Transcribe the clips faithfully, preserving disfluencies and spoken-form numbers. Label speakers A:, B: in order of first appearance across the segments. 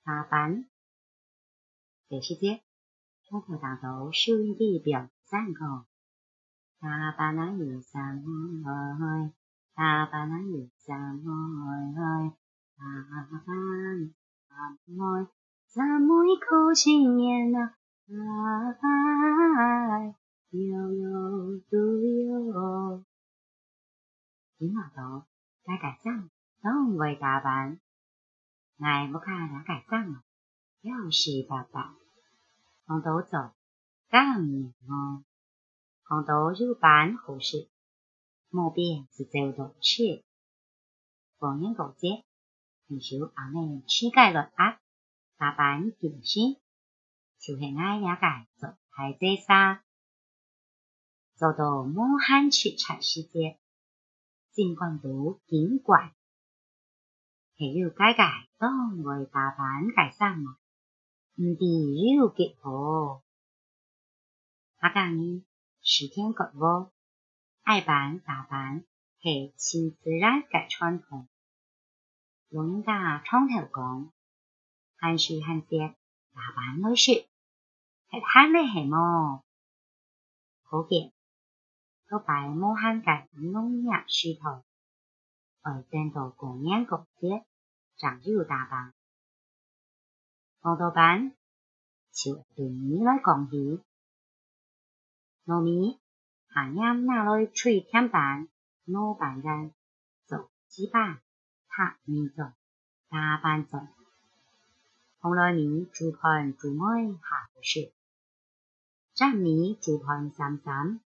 A: 打板。第四节，从头到头收音机表三个。打板啊有三开，打板啊有三开，打板三开，三妹口青年啊，打板悠悠都有。點話到解解生都為打板，ngài bốc ca đã cải sang又是爸爸，紅豆走干年哦，紅豆入班後事，莫變是走到切，逢年過節，平時阿妹吃介落壓，打板健身，就係愛也解做係這沙，做到無限出產世界。盡管都見怪，係要解解當為打板解生嘛，唔啲要結合。下個呢，時天覺悟，愛板打板係超自然嘅傳統。老人家窗頭講，閒時閒節打板來說，係慳嚟係麼？可見。都擺無限嘅農業需求，而等到過年過節，就要打板。講到板，就對米來講起，糯米下啱拿來吹天板，攞板人做糍粑、拍米做、打板做。紅來米煮盤煮妹下好雪，粘米煮盤三三。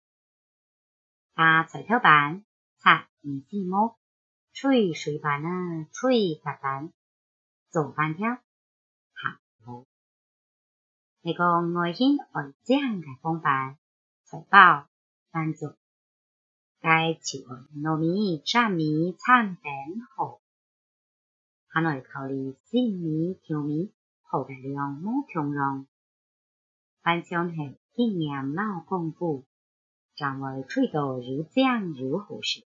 A: 打菜頭板，擦米字木，吹水板啊，吹白板，做飯條，下好。呢個外顯外將嘅風板，菜包飯做，該就糯米、粘米、參餅好。下來考慮鮮米、調米，好嘅量冇強用。飯上係經驗老功夫。掌為吹到如漿如好時，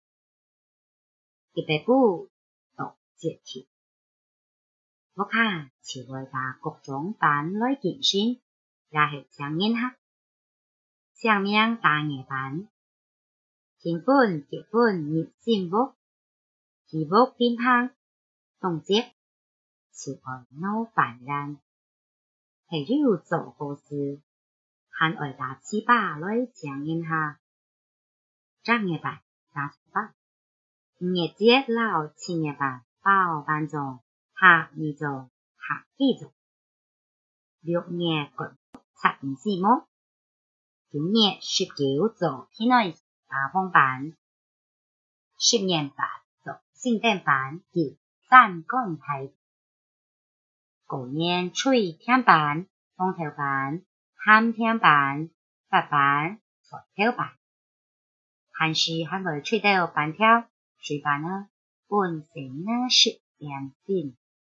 A: 一百步到節氣。我看只會把各種板來健身，也係上癮客。上面打野板，天本結本入心屋，起屋變胖，動節，只會鬧煩人，係要做好事。還愛打糍粑來講一下，張嘢辦打糍粑，五月節老七月辦包辦做，下米做下雞做，六月滾七五四木，九月十九做天內打風板，十年辦做聖誕板叫三乾台，九年吹天板、風頭板。鹹天板、白板、菜頭板，閒時還會吹到板條、水板啊，本身呢是兩邊。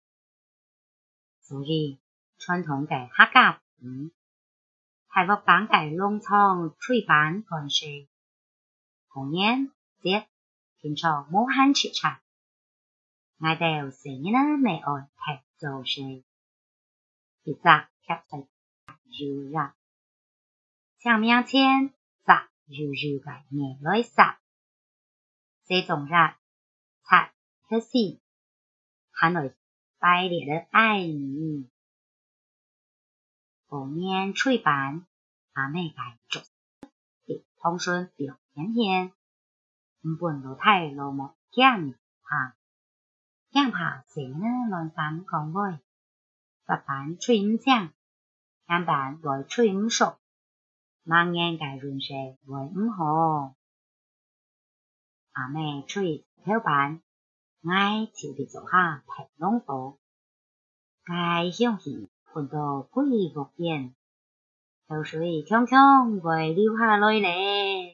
A: 所以傳統嘅客家板，係個板嘅農場吹板乾水，過年節天朝無限出產，愛到成日呢未愛踢做水，其實踢水。柔軟，上面前雜柔柔嘅嘢來殺，這種熱擦特絲，還來擺列的愛你。過年吹板，阿妹解做，給通順表天天，唔本老太老母驚怕，驚怕誰呢亂反講話，白板吹唔正。香板來吹唔熟，盲眼嘅潤色來唔好。阿妹吹頭板，愛就地做下平農貨，該香氣噴到鬼屋邊，口水強強會流下來咧。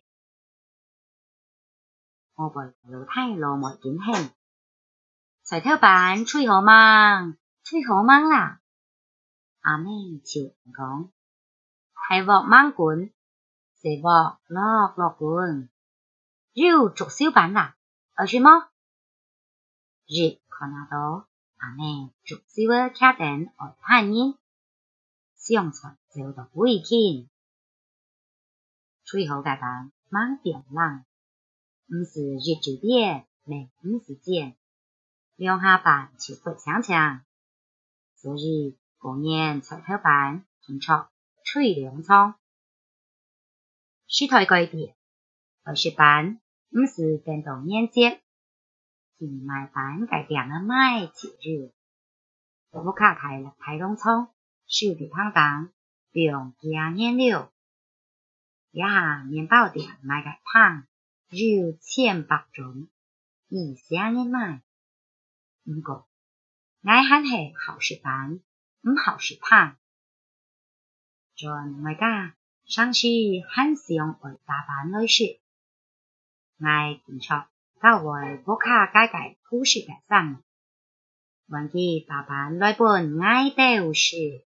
A: 我為老太老母點興，隨頭板吹好嗎？吹好嗎啦？阿妹就講，係鑊芒管，是鑊落落管，要做小板啦，而是麼？熱看下到， 阿妹逐少个客人爱探人，相传就到危险。最后个班忙点人，唔是日久点，命唔是贱，两下班就不相抢。所以过年彩头班听出吹凉窗。时代改变，二十班唔是等到年节，是买班改变了买节日。我卡开了台东仓，收的汤干，用加年料。一下面包店买个汤，肉千百种，一箱人买。不过，爱喊系好食班，唔好食汤。全外家上次很想为大班来说，爱听出到位不卡改改故事改上，忘记大班来本爱豆事。